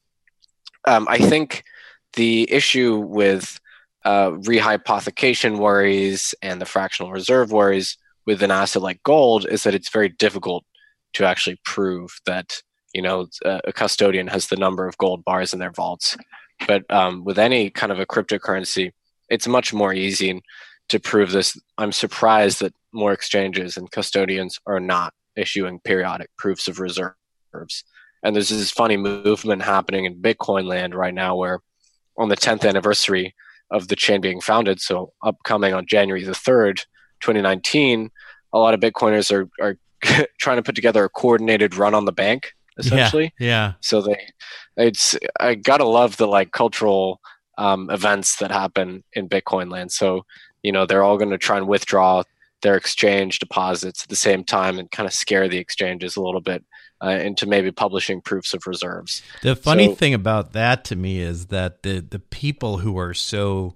S3: um, I think the issue with uh, rehypothecation worries and the fractional reserve worries with an asset like gold is that it's very difficult to actually prove that, you know, a custodian has the number of gold bars in their vaults. But um, with any kind of a cryptocurrency, it's much more easy to prove this. I'm surprised that more exchanges and custodians are not issuing periodic proofs of reserves. And there's this funny movement happening in Bitcoin land right now where on the tenth anniversary of the chain being founded, so upcoming on January the third, twenty nineteen, a lot of Bitcoiners are, are trying to put together a coordinated run on the bank, essentially.
S1: Yeah. yeah.
S3: So they, it's I gotta love the like cultural um, events that happen in Bitcoin land. So you know they're all going to try and withdraw their exchange deposits at the same time and kind of scare the exchanges a little bit uh, into maybe publishing proofs of reserves.
S1: The funny
S3: so,
S1: thing about that to me is that the the people who are so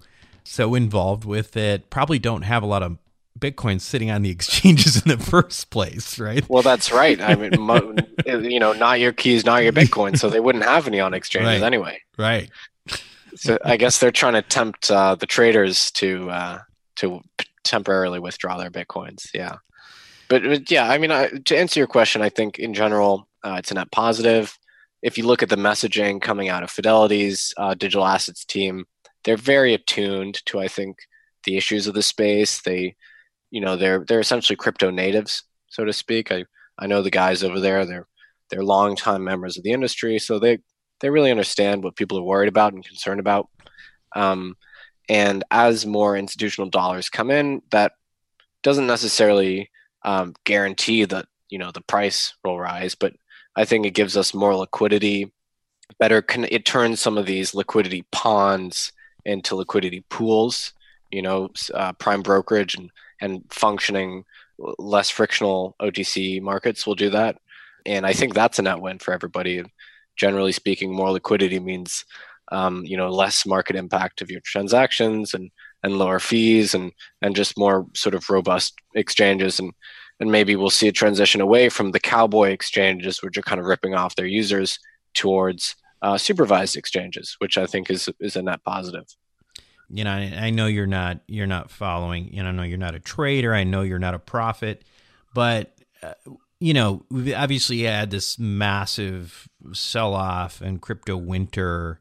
S1: so involved with it probably don't have a lot of Bitcoin sitting on the exchanges in the first place, right?
S3: Well, that's right. I mean, mo- you know, not your keys, not your Bitcoin, so they wouldn't have any on exchanges
S1: Right.
S3: anyway.
S1: Right.
S3: So I guess they're trying to tempt uh, the traders to uh, to p- temporarily withdraw their Bitcoins. Yeah, but, but yeah, I mean, I, to answer your question, I think in general uh, it's a net positive. If you look at the messaging coming out of Fidelity's uh, digital assets team, they're very attuned to, I think, the issues of the space. They, you know, they're they're essentially crypto natives, so to speak. I, I know the guys over there. They're they're longtime members of the industry, so they they really understand what people are worried about and concerned about. Um, and as more institutional dollars come in, that doesn't necessarily um, guarantee that, you know, the price will rise, but I think it gives us more liquidity. Better, con- it turns some of these liquidity ponds into liquidity pools. You know, uh, prime brokerage and and functioning less frictional O T C markets will do that, and I think that's a net win for everybody. Generally speaking, more liquidity means um, you know, less market impact of your transactions and and lower fees and and just more sort of robust exchanges, and and maybe we'll see a transition away from the cowboy exchanges, which are kind of ripping off their users, towards uh, supervised exchanges, which I think is is a net positive.
S1: You know, I, I know you're not you're not following. You know, I know you're not a trader. I know you're not a prophet, but uh, you know, we've obviously had this massive sell-off and crypto winter.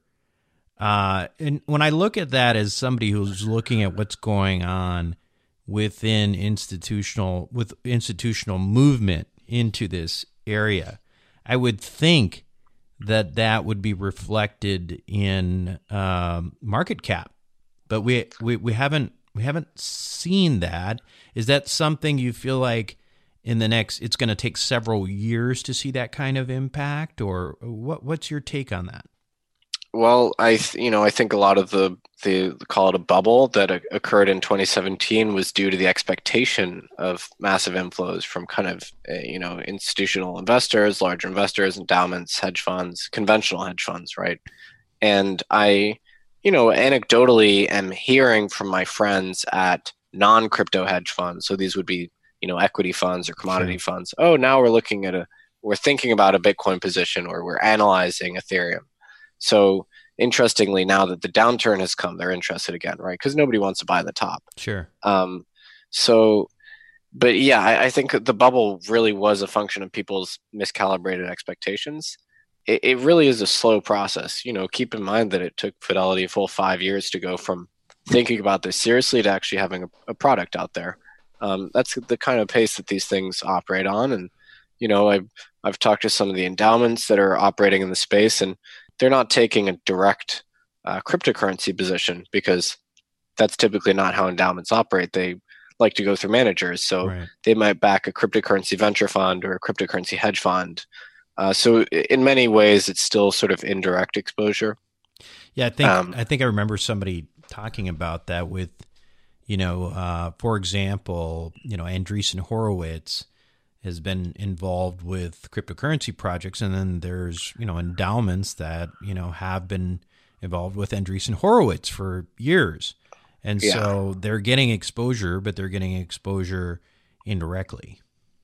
S1: Uh, and when I look at that as somebody who's looking at what's going on within institutional, with institutional movement into this area, I would think that that would be reflected in um, market cap, but we, we we haven't we haven't seen that. Is that something you feel like in the next, it's going to take several years to see that kind of impact, or what? What's your take on that?
S3: Well, I th- you know, I think a lot of the the call it a bubble that o- occurred in twenty seventeen was due to the expectation of massive inflows from kind of uh, you know, institutional investors, large investors, endowments, hedge funds, conventional hedge funds, right? And I, you know, anecdotally am hearing from my friends at non-crypto hedge funds. So these would be, you know, equity funds or commodity
S1: Sure.
S3: funds. Oh, now we're looking at a, we're thinking about a Bitcoin position, or we're analyzing Ethereum. So interestingly, now that the downturn has come, they're interested again, right? Because nobody wants to buy the top.
S1: Sure.
S3: Um, so, but yeah, I, I think the bubble really was a function of people's miscalibrated expectations. It, it really is a slow process. You know, keep in mind that it took Fidelity a full five years to go from thinking about this seriously to actually having a, a product out there. Um, that's the kind of pace that these things operate on. And, you know, I've, I've talked to some of the endowments that are operating in the space, and they're not taking a direct uh, cryptocurrency position, because that's typically not how endowments operate. They like to go through managers. So
S1: Right.
S3: they might back a cryptocurrency venture fund or a cryptocurrency hedge fund. Uh, so in many ways, it's still sort of indirect exposure.
S1: Yeah, I think
S3: Um,
S1: I think I remember somebody talking about that with, you know, uh, for example, you know, Andreessen Horowitz has been involved with cryptocurrency projects, and then there's, you know, endowments that, you know, have been involved with Andreessen Horowitz for years, and
S3: Yeah.
S1: so they're getting exposure, but they're getting exposure indirectly.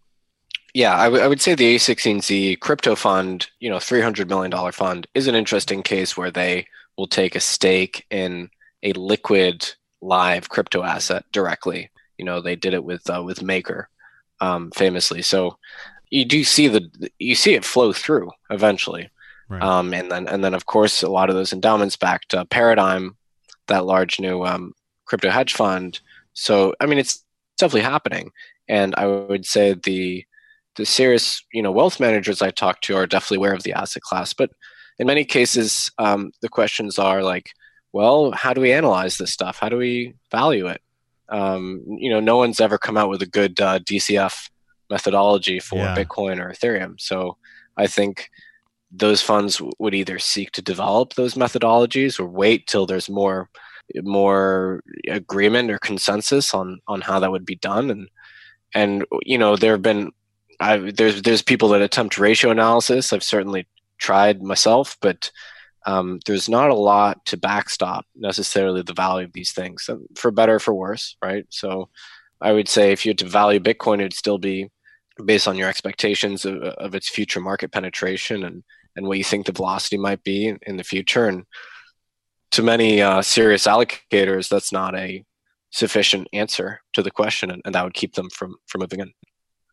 S3: Yeah, I, w- I would say the A sixteen Z crypto fund, you know, three hundred million dollars fund, is an interesting case where they will take a stake in a liquid live crypto asset directly. You know, they did it with uh, with Maker, um, famously. So you do see the you see it flow through eventually,
S1: Right.
S3: um, and then and then of course a lot of those endowments backed uh, Paradigm, that large new um, crypto hedge fund. So I mean, it's definitely happening, and I would say the the serious, you know, wealth managers I talk to are definitely aware of the asset class. But in many cases, um, the questions are like, well, how do we analyze this stuff? How do we value it? Um, you know, no one's ever come out with a good uh, D C F methodology for
S1: Yeah.
S3: Bitcoin or Ethereum. So I think those funds w- would either seek to develop those methodologies or wait till there's more more agreement or consensus on on how that would be done. And and you know, there have been I, there's there's people that attempt ratio analysis. I've certainly tried myself, but um, there's not a lot to backstop necessarily the value of these things, for better or for worse, right? So I would say if you had to value Bitcoin, it'd still be based on your expectations of, of its future market penetration and, and what you think the velocity might be in, in the future. And to many uh, serious allocators, that's not a sufficient answer to the question, and, and that would keep them from, from moving in.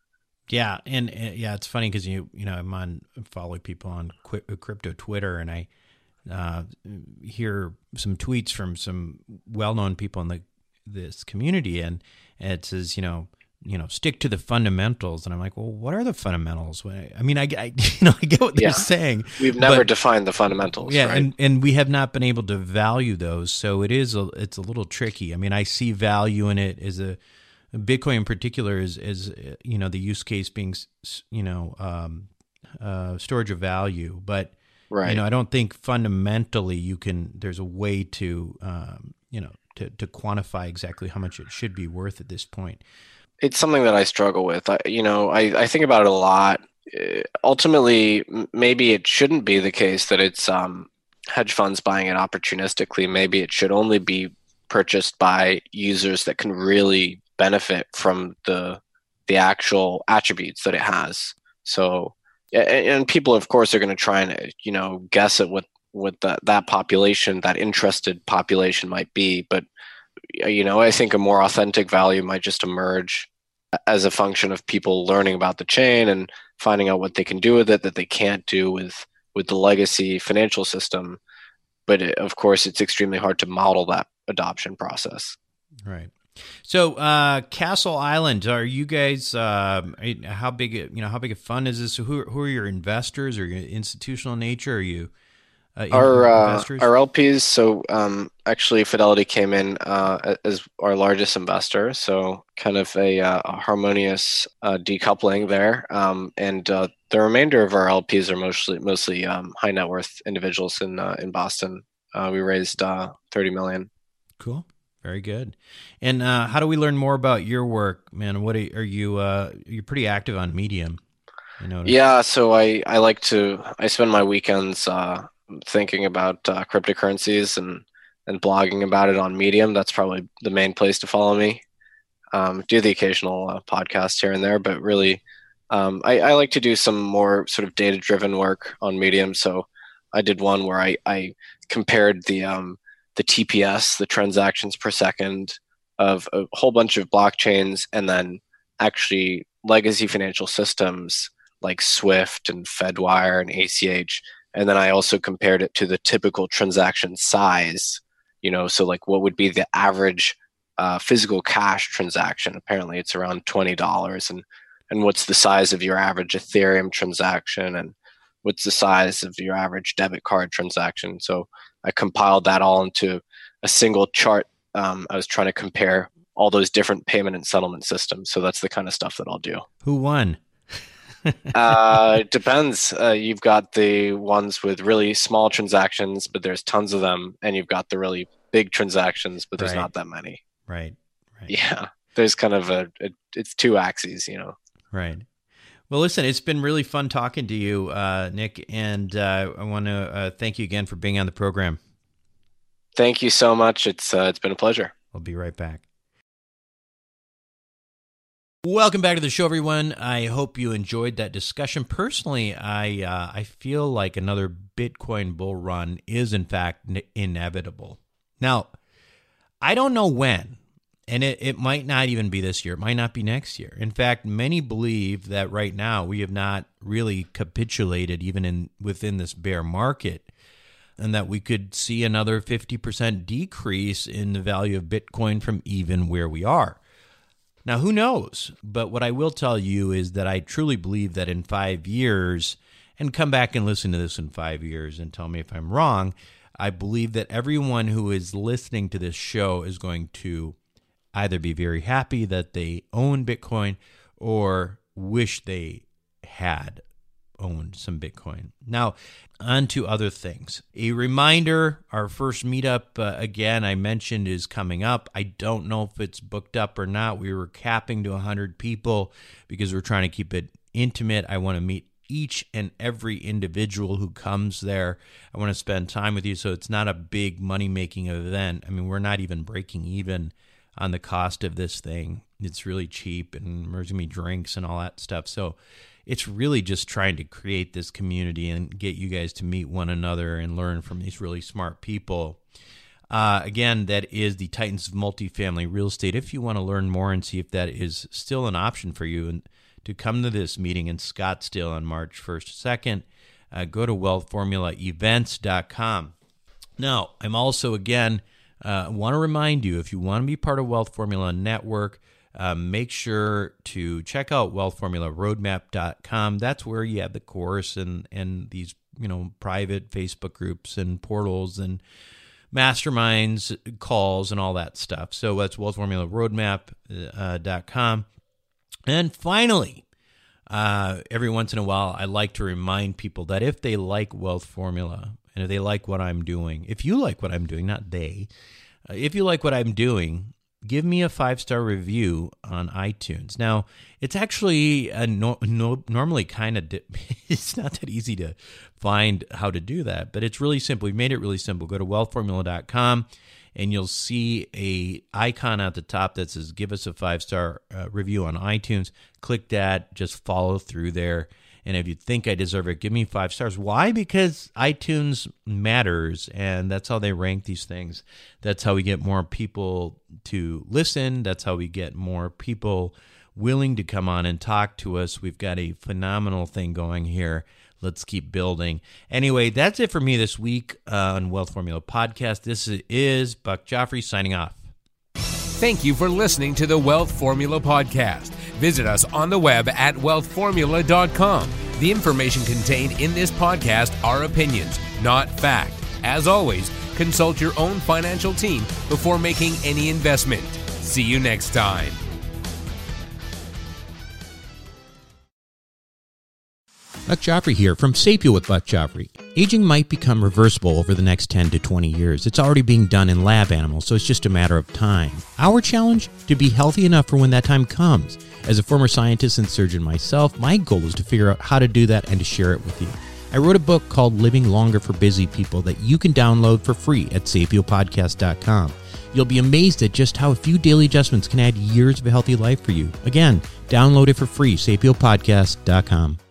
S1: Yeah, and uh, yeah, it's funny because you you know I'm on following people on qu- crypto Twitter, and I uh, hear some tweets from some well-known people in the this community, and, and it says you know you know stick to the fundamentals, and I'm like, well, what are the fundamentals? I mean, I, I you know I get what they're
S3: yeah.
S1: saying.
S3: We've never
S1: but,
S3: defined the fundamentals.
S1: Yeah,
S3: right?
S1: and and we have not been able to value those, so it is a, it's a little tricky. I mean, I see value in it as a Bitcoin in particular is, is you know, the use case being, you know, um, uh, storage of value. But,
S3: right.
S1: you know, I don't think fundamentally you can, there's a way to, um, you know, to, to quantify exactly how much it should be worth at this point.
S3: It's something that I struggle with. I, you know, I, I think about it a lot. Uh, ultimately, maybe it shouldn't be the case that it's um, hedge funds buying it opportunistically. Maybe it should only be purchased by users that can really benefit from the the actual attributes that it has. So, and people, of course, are going to try and you know guess at what what that that population, that interested population, might be. But you know, I think a more authentic value might just emerge as a function of people learning about the chain and finding out what they can do with it that they can't do with with the legacy financial system. But it, of course, it's extremely hard to model that adoption process.
S1: Right. So, uh, Castle Island, are you guys? Uh, how big? You know, how big a fund is this? Who, who are your investors? Are you institutional nature? Are you uh,
S3: our uh,
S1: investors?
S3: Our L Ps? So, um, actually, Fidelity came in uh, as our largest investor. So, kind of a, uh, a harmonious uh, decoupling there. Um, and uh, the remainder of our L Ps are mostly mostly um, high net worth individuals in uh, in Boston. Uh, we raised uh, thirty million.
S1: Cool. Very good. And uh, how do we learn more about your work, man? What are, are you? Uh, you're pretty active on Medium. You know.
S3: Yeah. So I, I like to. I spend my weekends uh, thinking about uh, cryptocurrencies and and blogging about it on Medium. That's probably the main place to follow me. Um, do the occasional uh, podcast here and there, but really, um, I, I like to do some more sort of data driven work on Medium. So I did one where I I compared the um, the T P S, the transactions per second of a whole bunch of blockchains, and then actually legacy financial systems like Swift and Fedwire and A C H. And then I also compared it to the typical transaction size, you know, so like what would be the average uh, physical cash transaction? Apparently it's around twenty dollars. And, and what's the size of your average Ethereum transaction? And what's the size of your average debit card transaction? So I compiled that all into a single chart. Um, I was trying to compare all those different payment and settlement systems. So that's the kind of stuff that I'll do.
S1: Who won?
S3: uh, it depends. Uh, you've got the ones with really small transactions, but there's tons of them. And you've got the really big transactions, but there's
S1: right.
S3: not that many.
S1: Right. Right.
S3: Yeah. There's kind of a, a, it's two axes, you know?
S1: Right. Well, listen, it's been really fun talking to you, uh, Nick, and uh, I want to uh, thank you again for being on the program.
S3: Thank you so much. It's uh, it's been a pleasure.
S1: I'll be right back. Welcome back to the show, everyone. I hope you enjoyed that discussion. Personally, I uh, I feel like another Bitcoin bull run is, in fact, n- inevitable. Now, I don't know when. And it, it might not even be this year. It might not be next year. In fact, many believe that right now we have not really capitulated even in within this bear market, and that we could see another fifty percent decrease in the value of Bitcoin from even where we are. Now, who knows? But what I will tell you is that I truly believe that in five years, and come back and listen to this in five years and tell me if I'm wrong, I believe that everyone who is listening to this show is going to either be very happy that they own Bitcoin or wish they had owned some Bitcoin. Now, on to other things. A reminder, our first meetup, uh, again, I mentioned is coming up. I don't know if it's booked up or not. We were capping to one hundred people because we're trying to keep it intimate. I want to meet each and every individual who comes there. I want to spend time with you, so it's not a big money-making event. I mean, we're not even breaking even on the cost of this thing. It's really cheap, and there's going to be drinks and all that stuff. So it's really just trying to create this community and get you guys to meet one another and learn from these really smart people. Uh, again, that is the Titans of Multifamily Real Estate. If you want to learn more and see if that is still an option for you and to come to this meeting in Scottsdale on March first, second, uh, go to wealth formula events dot com. Now, I'm also, again, uh, want to remind you, if you want to be part of Wealth Formula Network, uh, make sure to check out wealth formula roadmap dot com. That's where you have the course and, and these, you know, private Facebook groups and portals and masterminds, calls, and all that stuff. So that's wealth formula roadmap dot com. And finally, uh, every once in a while, I like to remind people that if they like Wealth Formula and if they like what I'm doing, if you like what I'm doing, not they, uh, if you like what I'm doing, give me a five-star review on iTunes. Now, it's actually a no, no, normally kind of, di- it's not that easy to find how to do that, but it's really simple. We've made it really simple. Go to wealth formula dot com. And you'll see a icon at the top that says give us a five-star uh, review on iTunes. Click that. Just follow through there. And if you think I deserve it, give me five stars. Why? Because iTunes matters, and that's how they rank these things. That's how we get more people to listen. That's how we get more people willing to come on and talk to us. We've got a phenomenal thing going here. Let's keep building. Anyway, that's it for me this week uh, on Wealth Formula Podcast. This is Buck Joffrey signing off.
S2: Thank you for listening to the Wealth Formula Podcast. Visit us on the web at wealth formula dot com. The information contained in this podcast are opinions, not fact. As always, consult your own financial team before making any investment. See you next time.
S1: Buck Joffrey here from Sapio with Buck Joffrey. Aging might become reversible over the next ten to twenty years. It's already being done in lab animals, so it's just a matter of time. Our challenge? To be healthy enough for when that time comes. As a former scientist and surgeon myself, my goal is to figure out how to do that and to share it with you. I wrote a book called Living Longer for Busy People that you can download for free at sapio podcast dot com. You'll be amazed at just how a few daily adjustments can add years of a healthy life for you. Again, download it for free, sapio podcast dot com.